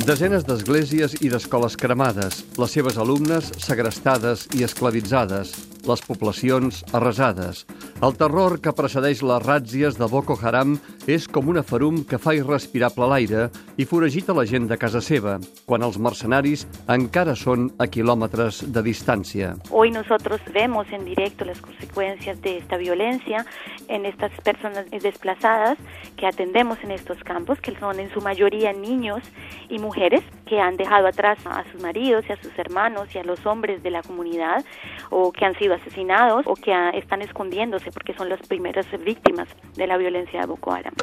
Desenes d'esglésies i d'escoles cremades, les seves alumnes segrestades i esclavitzades, les poblacions arrasades. El terror que precedeix les ràtzies de Boko Haram és com una ferum que fa irrespirable l'aire i foragita la gent de casa seva, quan els mercenaris encara són a quilòmetres de distància. Hoy nosotros vemos en directo las consecuencias de esta violencia en estas personas desplazadas que atendemos en estos campos, que son en su mayoría niños y mujeres que han dejado atrás a sus maridos y a sus hermanos y a los hombres de la comunidad, o que han sido asesinados o que están escondiéndose porque son las primeras víctimas de la violencia de Boko Haram.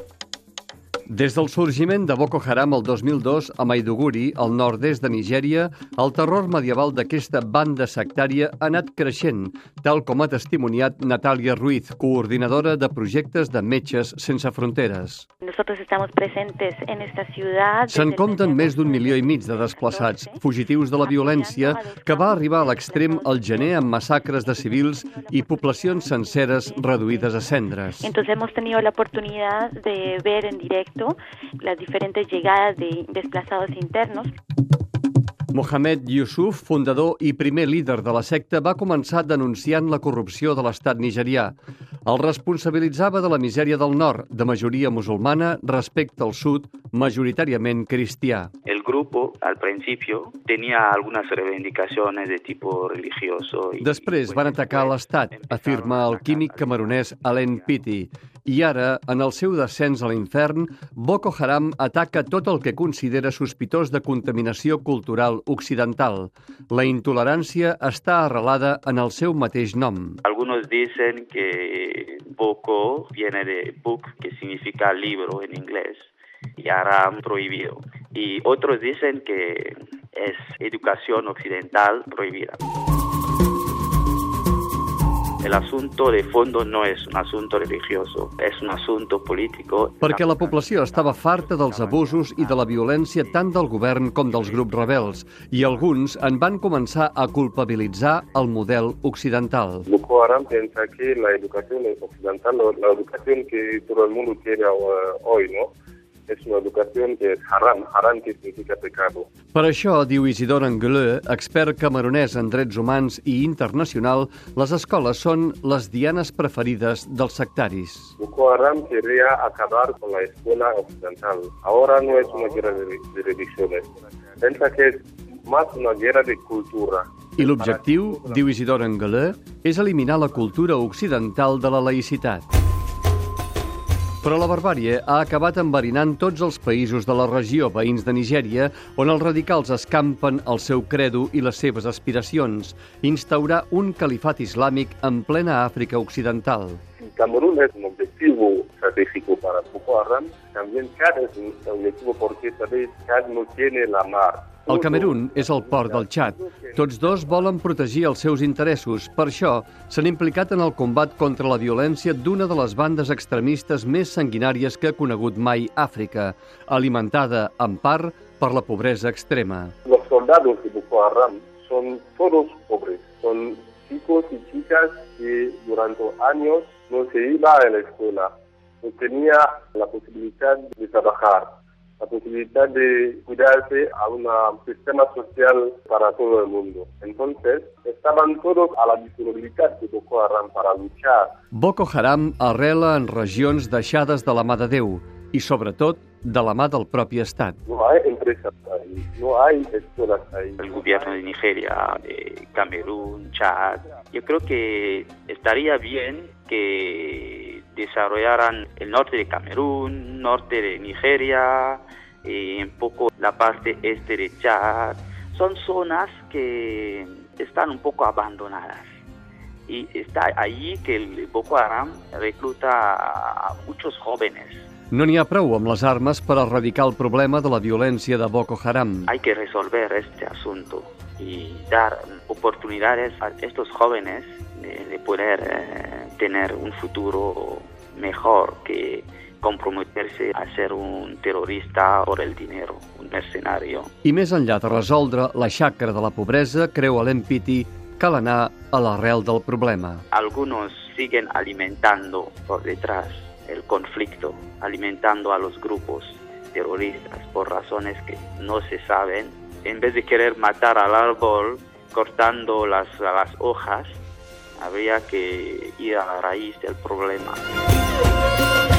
Des del sorgiment de Boko Haram el 2002 a Maiduguri, al nord-est de Nigèria, el terror medieval d'aquesta banda sectària ha anat creixent, tal com ha testimoniat Natàlia Ruiz, coordinadora de projectes de Metges Sense Fronteres. Nosotros estamos presentes en esta ciudad. Se'n compten més d'1,5 milió de desplaçats, fugitius de la violència, que va arribar a l'extrem al gener amb massacres de civils i poblacions senceres reduïdes a cendres. Entonces hemos tenido la oportunidad de ver en directo las diferentes llegadas de desplazados internos. Mohamed Yusuf, fundador i primer líder de la secta, va començar denunciant la corrupció de l'estat nigerià. El responsabilitzava de la misèria del nord, de majoria musulmana, respecte al sud, majoritàriament cristià. El grupo, al principio, tenía algunas reivindicaciones de tipo religioso. Després van atacar l'estat, afirma el químic camerunès Alain Pity. I ara, en el seu descens a l'infern, Boko Haram ataca tot el que considera sospitós de contaminació cultural occidental. La intolerància està arrelada en el seu mateix nom. Algunos dicen que Boko viene de book, que significa libro en inglés, y Haram prohibido. Y otros dicen que es educación occidental prohibida. El asunto de fondo no es un asunto religioso, es un asunto político. Perquè la població estava farta dels abusos i de la violència tant del govern com dels grups rebels, i alguns en van començar a culpabilitzar el model occidental. Boko Haram piensa que la educación occidental, la educación que todo el mundo quiere hoy, ¿no? És una educació que és haram que significa pecado. Per això, diu Isidore Angeleu, expert camerunès en drets humans i internacional, les escoles són les dianes preferides dels sectaris. Boko Haram quería acabar con la escuela occidental. Ahora no es una guerra de religiones. Pensa que és más una guerra de cultura. I l'objectiu, diu Isidore Angeleu, és eliminar la cultura occidental de la laïcitat. Però la barbàrie ha acabat enverinant tots els països de la regió veïns de Nigèria, on els radicals escampen el seu credo i les seves aspiracions, instaurar un califat islàmic en plena Àfrica occidental. Camerún es un objetivo estratégico para Boko Haram. También Chad es un objetivo porque sabéis, Chad no tiene la mar. El Camerun és el port del Txad. Tots dos volen protegir els seus interessos. Per això, s'han implicat en el combat contra la violència d'una de les bandes extremistes més sanguinàries que ha conegut mai Àfrica, alimentada, en part, per la pobresa extrema. Los soldados de Boko Haram son todos pobres. Son chicos y chicas que durante años no se iba a la escuela, no tenía la posibilidad de trabajar, la posibilidad de cuidarse a un sistema social para todo el mundo. Entonces, estaban todos a la disponibilitat de Boko Haram para luchar. Boko Haram arrela en regions deixades de la mà de Déu i, sobretot, de la mà del propi estat. No hay empresas ahí, no hay escuelas ahí. El gobierno de Nigeria, de Camerún, Chad, yo creo que estaría bien que desarrollaran el norte de Camerún, norte de Nigeria, un poco la parte este de Chad. Son zonas que están un poco abandonadas. Y está allí que el Boko Haram recluta a muchos jóvenes. No n'hi ha prou amb les armes per erradicar el problema de la violència de Boko Haram. Hay que resolver este asunto y dar oportunidades a estos jóvenes de poder tener un futuro mejor que comprometerse a ser un terrorista por el dinero, un mercenario. I més enllà de resoldre la xacra de la pobresa, creu Alain Pity, cal anar a l'arrel del problema. Algunos siguen alimentando por detrás el conflicto, alimentando a los grupos terroristas por razones que no se saben. En vez de querer matar al árbol cortando las hojas, habría que ir a la raíz del problema.